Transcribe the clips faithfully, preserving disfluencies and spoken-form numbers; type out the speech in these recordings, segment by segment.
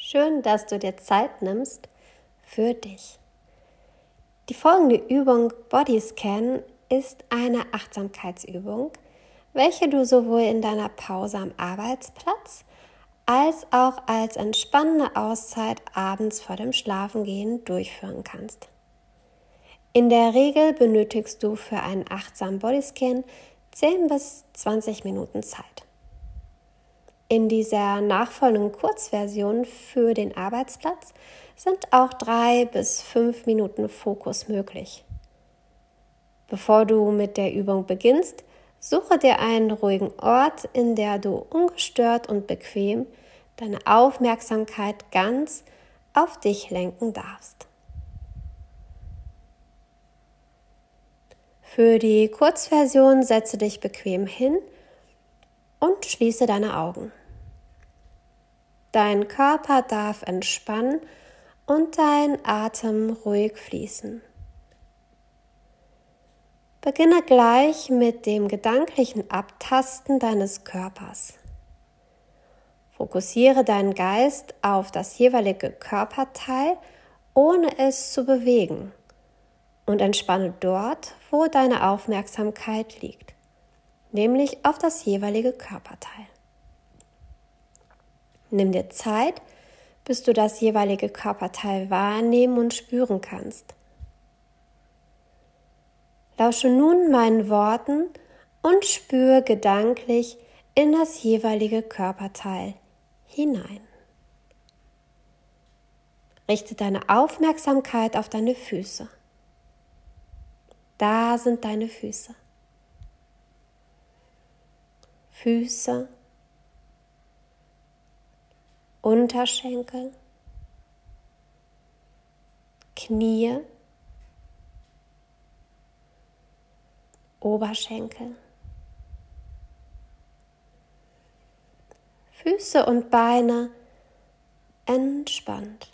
Schön, dass du dir Zeit nimmst für dich. Die folgende Übung Bodyscan ist eine Achtsamkeitsübung, welche du sowohl in deiner Pause am Arbeitsplatz als auch als entspannende Auszeit abends vor dem Schlafengehen durchführen kannst. In der Regel benötigst du für einen achtsamen Bodyscan zehn bis zwanzig Minuten Zeit. In dieser nachfolgenden Kurzversion für den Arbeitsplatz sind auch drei bis fünf Minuten Fokus möglich. Bevor du mit der Übung beginnst, suche dir einen ruhigen Ort, in der du ungestört und bequem deine Aufmerksamkeit ganz auf dich lenken darfst. Für die Kurzversion setze dich bequem hin und schließe deine Augen. Dein Körper darf entspannen und dein Atem ruhig fließen. Beginne gleich mit dem gedanklichen Abtasten deines Körpers. Fokussiere deinen Geist auf das jeweilige Körperteil, ohne es zu bewegen, und entspanne dort, wo deine Aufmerksamkeit liegt, nämlich auf das jeweilige Körperteil. Nimm dir Zeit, bis du das jeweilige Körperteil wahrnehmen und spüren kannst. Lausche nun meinen Worten und spüre gedanklich in das jeweilige Körperteil hinein. Richte deine Aufmerksamkeit auf deine Füße. Da sind deine Füße. Füße, Unterschenkel, Knie, Oberschenkel. Füße und Beine entspannt.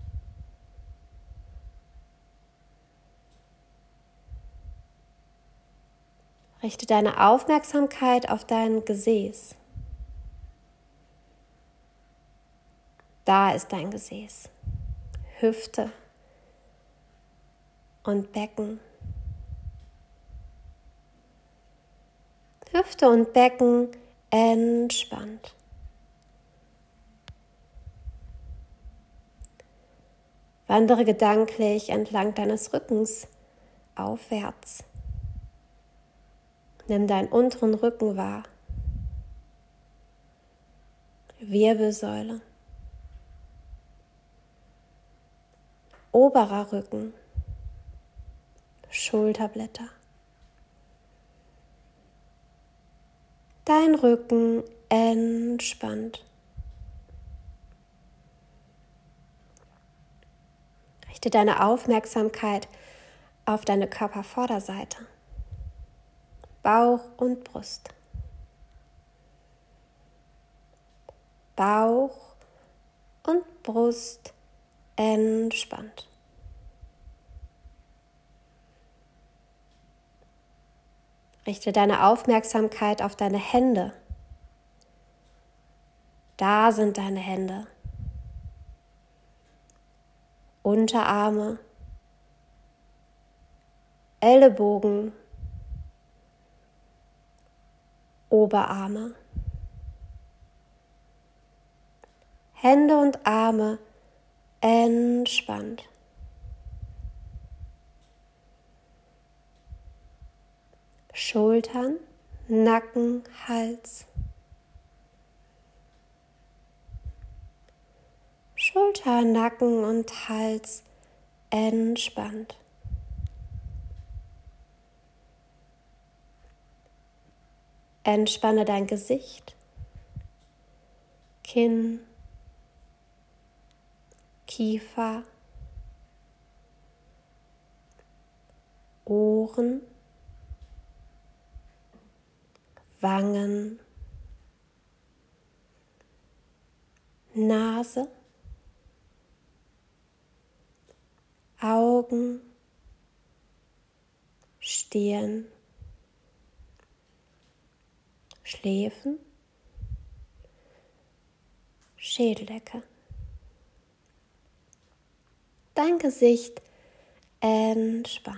Richte deine Aufmerksamkeit auf dein Gesäß. Da ist dein Gesäß, Hüfte und Becken. Hüfte und Becken entspannt. Wandere gedanklich entlang deines Rückens aufwärts. Nimm deinen unteren Rücken wahr. Wirbelsäule. Oberer Rücken, Schulterblätter. Dein Rücken entspannt. Richte deine Aufmerksamkeit auf deine Körpervorderseite, Bauch und Brust. Bauch und Brust entspannt. Richte deine Aufmerksamkeit auf deine Hände. Da sind deine Hände. Unterarme, Ellenbogen, Oberarme. Hände und Arme entspannt. Schultern, Nacken, Hals. Schulter, Nacken und Hals entspannt. Entspanne dein Gesicht, Kinn, Kiefer, Ohren, Wangen, Nase, Augen, Stirn, Schläfen, Schädeldecke. dein Gesicht entspannt.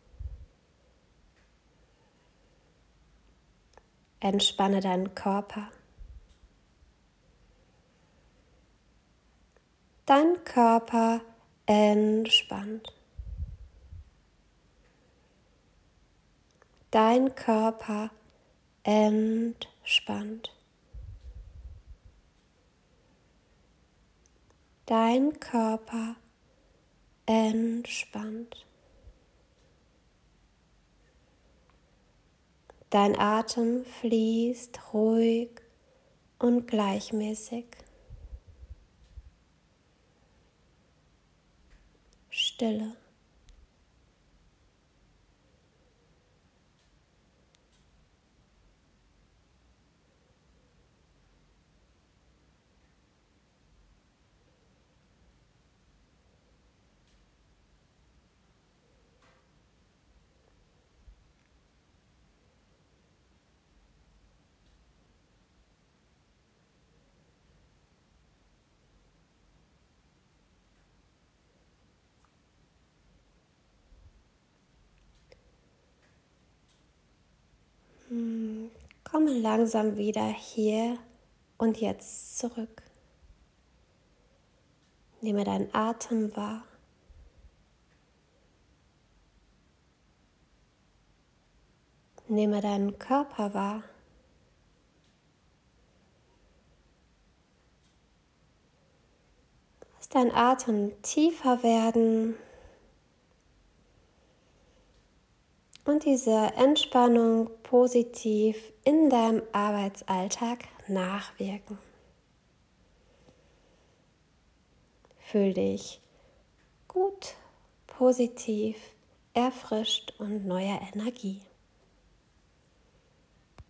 Entspanne deinen Körper. Dein Körper entspannt. Dein Körper entspannt. Dein Körper entspannt. Dein Atem fließt ruhig und gleichmäßig. Stille. Komme langsam wieder hier und jetzt zurück. Nehme deinen Atem wahr. Nehme deinen Körper wahr. Lass deinen Atem tiefer werden und diese Entspannung positiv in deinem Arbeitsalltag nachwirken. Fühl dich gut, positiv, erfrischt und neuer Energie.